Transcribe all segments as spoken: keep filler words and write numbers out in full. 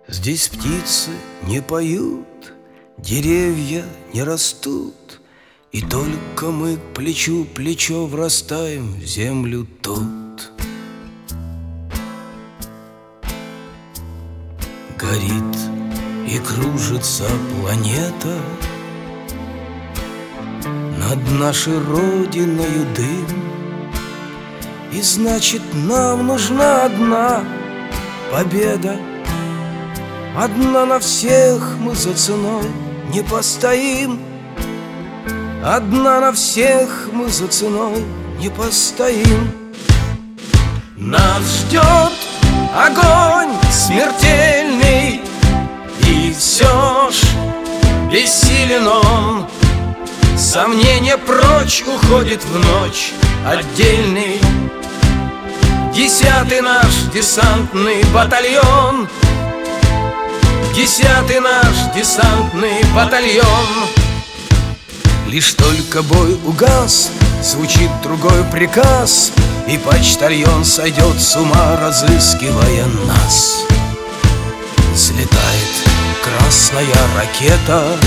Здесь птицы не поют, деревья не растут, и только мы плечу плечо врастаем в землю тут. Горит и кружится планета, над нашей родиною дым, и значит нам нужна одна победа. Одна на всех мы за ценой не постоим. Одна на всех мы за ценой не постоим. Нас ждет огонь смертельный, и все ж бессилен он. Сомнение прочь уходит в ночь отдельный. Десятый наш десантный батальон. Десятый наш десантный батальон. Лишь только бой угас, звучит другой приказ, и почтальон сойдет с ума, разыскивая нас. Взлетает красная ракета,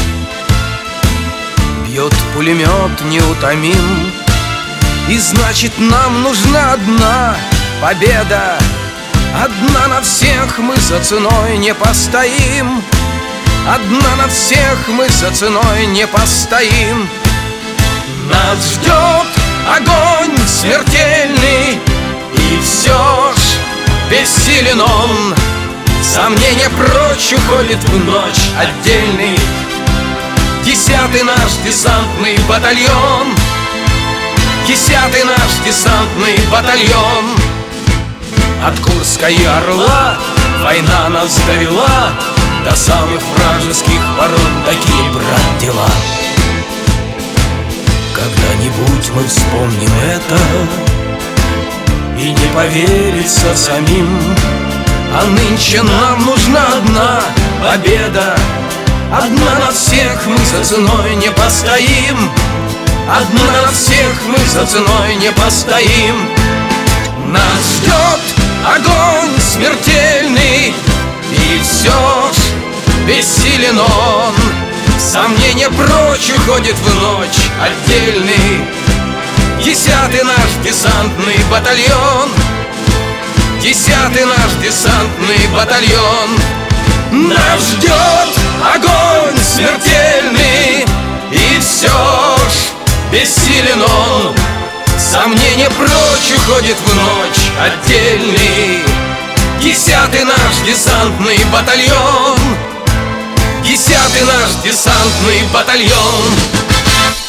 бьет пулемет неутомим, и значит нам нужна одна победа. Одна на всех мы за ценой не постоим. Одна на всех мы за ценой не постоим. Нас ждет огонь смертельный, и все ж бессилен он. Сомнение прочь уходит в ночь отдельный. Десятый наш десантный батальон. Десятый наш десантный батальон. От Курска и Орла война нас довела до самых вражеских ворот. Такие, брат, дела. Когда-нибудь мы вспомним это, и не поверится самим. А нынче нам нужна одна победа. Одна на всех мы за ценой не постоим. Одна на всех мы за ценой не постоим. Нас ждет огонь смертельный, и все ж бессилен он. Сомнение прочь уходит в ночь отдельный. Десятый наш десантный батальон. Десятый наш десантный батальон. Нас ждет огонь смертельный, и все ж бессилен он. Сомнение прочь уходит в ночь отдельный. Десятый наш десантный батальон. Десятый наш десантный батальон.